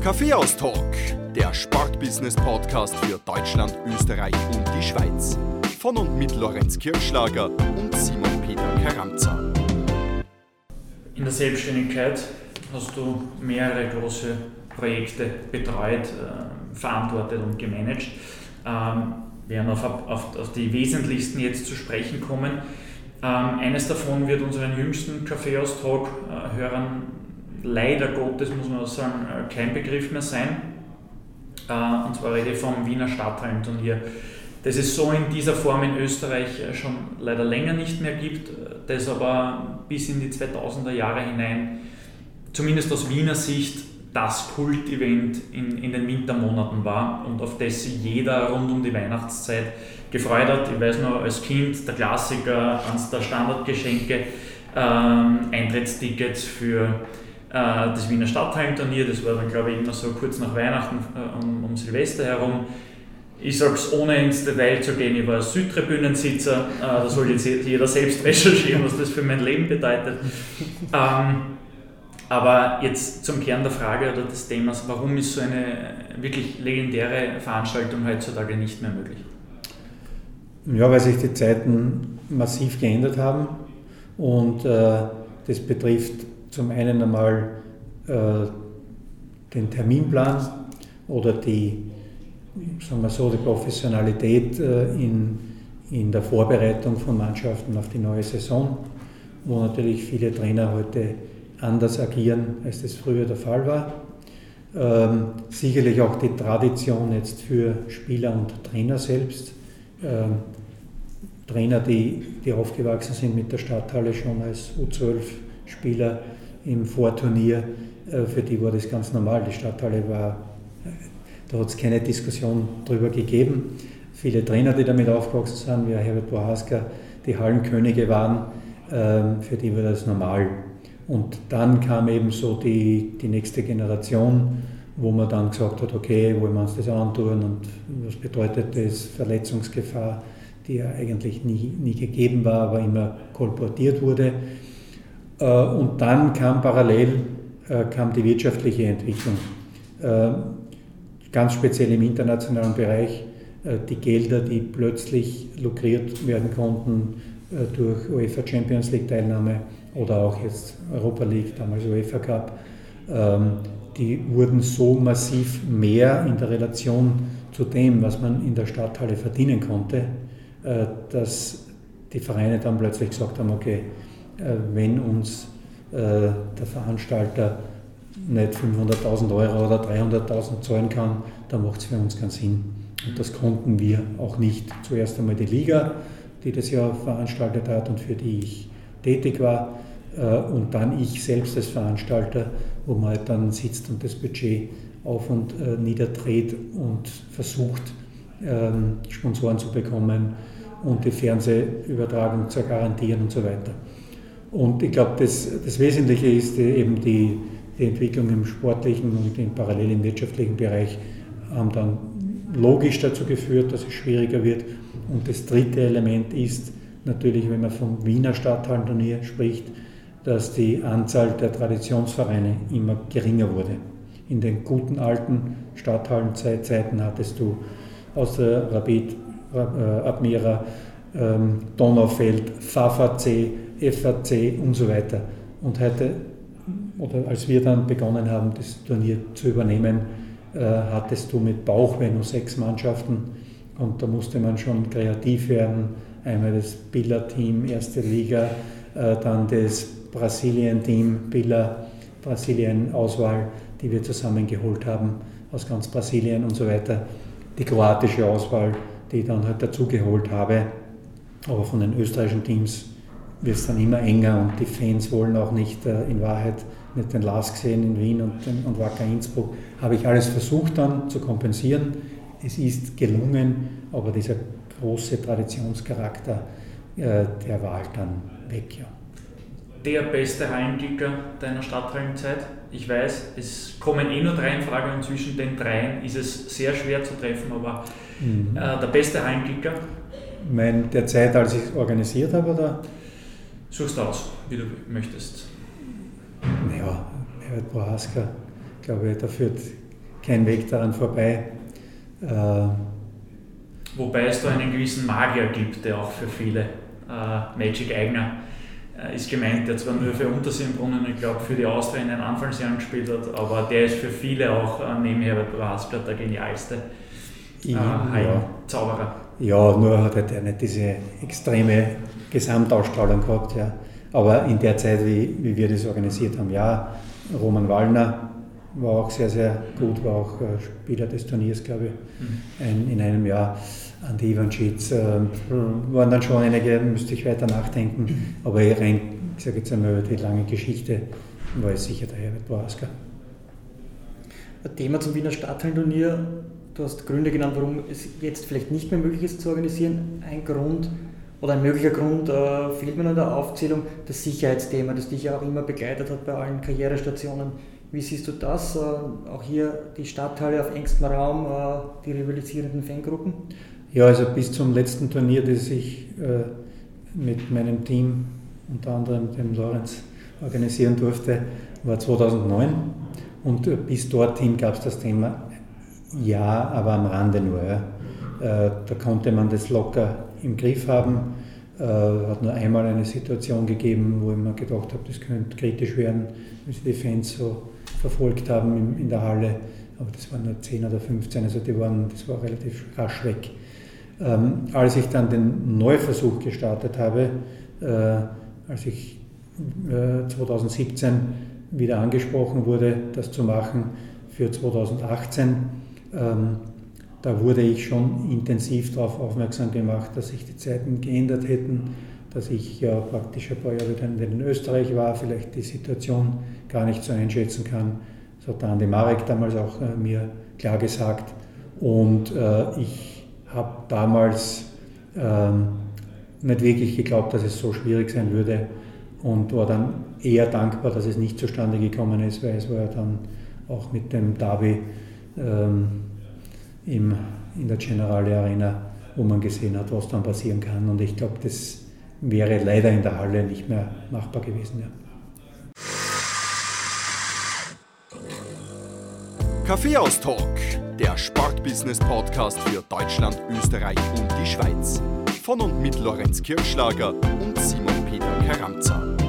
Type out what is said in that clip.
Kaffeehaus-Talk, der Sportbusiness-Podcast für Deutschland, Österreich und die Schweiz. Von und mit Lorenz Kirschlager und Simon Peter Karamza. In der Selbstständigkeit hast du mehrere große Projekte betreut, verantwortet und gemanagt. Wir werden auf die wesentlichsten jetzt zu sprechen kommen. Eines davon wird unseren jüngsten Kaffeehaus-Talk-Hörern leider Gottes, muss man auch sagen, kein Begriff mehr sein. Und zwar rede ich vom Wiener Stadthallenturnier, das es so in dieser Form in Österreich schon leider länger nicht mehr gibt, das aber bis in die 2000er Jahre hinein, zumindest aus Wiener Sicht, das Kult-Event in den Wintermonaten war und auf das sich jeder rund um die Weihnachtszeit gefreut hat. Ich weiß noch, als Kind der Klassiker, eines der Standardgeschenke, Eintrittstickets für das Wiener Stadthallenturnier, das war dann, glaube ich, immer so kurz nach Weihnachten um Silvester herum. Ich sage es, ohne ins Detail zu gehen, ich war Südtribünensitzer, da soll jetzt jeder selbst recherchieren, was das für mein Leben bedeutet. Aber jetzt zum Kern der Frage oder des Themas, warum ist so eine wirklich legendäre Veranstaltung heutzutage nicht mehr möglich? Ja, weil sich die Zeiten massiv geändert haben und das betrifft zum einen einmal den Terminplan oder die Professionalität in der Vorbereitung von Mannschaften auf die neue Saison, wo natürlich viele Trainer heute anders agieren, als das früher der Fall war. Sicherlich auch die Tradition jetzt für Spieler und Trainer selbst. Trainer, die aufgewachsen sind mit der Stadthalle schon als U12-Spieler im Vorturnier, für die war das ganz normal. Die Stadthalle da hat es keine Diskussion darüber gegeben. Viele Trainer, die damit aufgewachsen sind, wie Herbert Prohaska, die Hallenkönige waren, für die war das normal. Und dann kam eben so die nächste Generation, wo man dann gesagt hat, okay, wollen wir uns das antun und was bedeutet das, Verletzungsgefahr, die ja eigentlich nie gegeben war, aber immer kolportiert wurde. Und dann kam parallel die wirtschaftliche Entwicklung. Ganz speziell im internationalen Bereich, die Gelder, die plötzlich lukriert werden konnten durch UEFA Champions League Teilnahme oder auch jetzt Europa League, damals UEFA Cup, die wurden so massiv mehr in der Relation zu dem, was man in der Stadthalle verdienen konnte, dass die Vereine dann plötzlich gesagt haben, okay, wenn uns der Veranstalter nicht 500.000 Euro oder 300.000 zahlen kann, dann macht es für uns keinen Sinn. Und das konnten wir auch nicht. Zuerst einmal die Liga, die das ja veranstaltet hat und für die ich tätig war, und dann ich selbst als Veranstalter, wo man halt dann sitzt und das Budget auf und niederdreht und versucht, Sponsoren zu bekommen und die Fernsehübertragung zu garantieren und so weiter. Und ich glaube, das Wesentliche ist eben die Entwicklung im sportlichen und parallel im wirtschaftlichen Bereich haben dann logisch dazu geführt, dass es schwieriger wird. Und das dritte Element ist natürlich, wenn man vom Wiener Stadthallenturnier spricht, dass die Anzahl der Traditionsvereine immer geringer wurde. In den guten alten Stadthallenzeiten hattest du aus der Rapid, Admira, Donaufeld, VVC, FAC und so weiter. Und heute, oder als wir dann begonnen haben, das Turnier zu übernehmen, hattest du mit Bauchweh nur 6 Mannschaften und da musste man schon kreativ werden. Einmal das Billa-Team, erste Liga, dann das Brasilien-Team, Billa, Brasilien-Auswahl, die wir zusammengeholt haben aus ganz Brasilien und so weiter. Die kroatische Auswahl, die ich dann halt dazugeholt habe, aber von den österreichischen Teams wird es dann immer enger und die Fans wollen auch nicht in Wahrheit nicht den LASK sehen in Wien und Wacker Innsbruck. Habe ich alles versucht dann zu kompensieren. Es ist gelungen, aber dieser große Traditionscharakter, der war halt dann weg. Ja. Der beste Hallenkicker deiner Stadthallenzeit? Ich weiß, es kommen nur 3 in Frage und zwischen den 3 ist es sehr schwer zu treffen, aber der beste Hallenkicker? Der Zeit, als ich es organisiert habe, oder? Suchst aus, wie du möchtest. Ja, Herbert Prohaska, glaube ich, da führt kein Weg daran vorbei. Wobei es da einen gewissen Magier gibt, der auch für viele, Magic Eigner ist gemeint, der zwar nur für Unterseebrunnen, ich glaube für die Austria in den Anfangsjahren gespielt hat, aber der ist für viele auch neben Herbert Prohaska der genialste Zauberer. Ja, nur hat er nicht diese extreme Gesamtausstrahlung gehabt. Ja. Aber in der Zeit, wie wir das organisiert haben, ja, Roman Wallner war auch sehr, sehr gut, war auch Spieler des Turniers, glaube ich, in einem Jahr. Andi Ivancic waren dann schon einige, müsste ich weiter nachdenken, aber rein, ich sage jetzt einmal, über die lange Geschichte war es sicher der Herbert Prohaska. Ein Thema zum Wiener Stadthallenturnier. Du hast Gründe genannt, warum es jetzt vielleicht nicht mehr möglich ist zu organisieren. Ein Grund oder ein möglicher Grund fehlt mir noch in der Aufzählung, das Sicherheitsthema, das dich ja auch immer begleitet hat bei allen Karrierestationen. Wie siehst du das? Auch hier die Stadthalle auf engstem Raum, die rivalisierenden Fangruppen? Ja, also bis zum letzten Turnier, das ich mit meinem Team, unter anderem dem Lorenz, organisieren durfte, war 2009. Und bis dorthin gab es das Thema, ja, aber am Rande nur. Ja. Da konnte man das locker im Griff haben. Hat nur einmal eine Situation gegeben, wo ich mir gedacht habe, das könnte kritisch werden, wenn sie die Fans so verfolgt haben in der Halle. Aber das waren nur 10 oder 15, also das war relativ rasch weg. Als ich dann den Neuversuch gestartet habe, als ich 2017 wieder angesprochen wurde, das zu machen für 2018, da wurde ich schon intensiv darauf aufmerksam gemacht, dass sich die Zeiten geändert hätten, dass ich ja praktisch ein paar Jahre dann in Österreich war, vielleicht die Situation gar nicht so einschätzen kann. Das hat der Andi Marek damals auch mir klar gesagt. Und ich habe damals nicht wirklich geglaubt, dass es so schwierig sein würde und war dann eher dankbar, dass es nicht zustande gekommen ist, weil es war ja dann auch mit dem Derby in der Generale Arena, wo man gesehen hat, was dann passieren kann. Und ich glaube, das wäre leider in der Halle nicht mehr machbar gewesen. Ja. Kaffeehaus-Talk, der Sportbusiness-Podcast für Deutschland, Österreich und die Schweiz. Von und mit Lorenz Kirschlager und Simon Peter Karamza.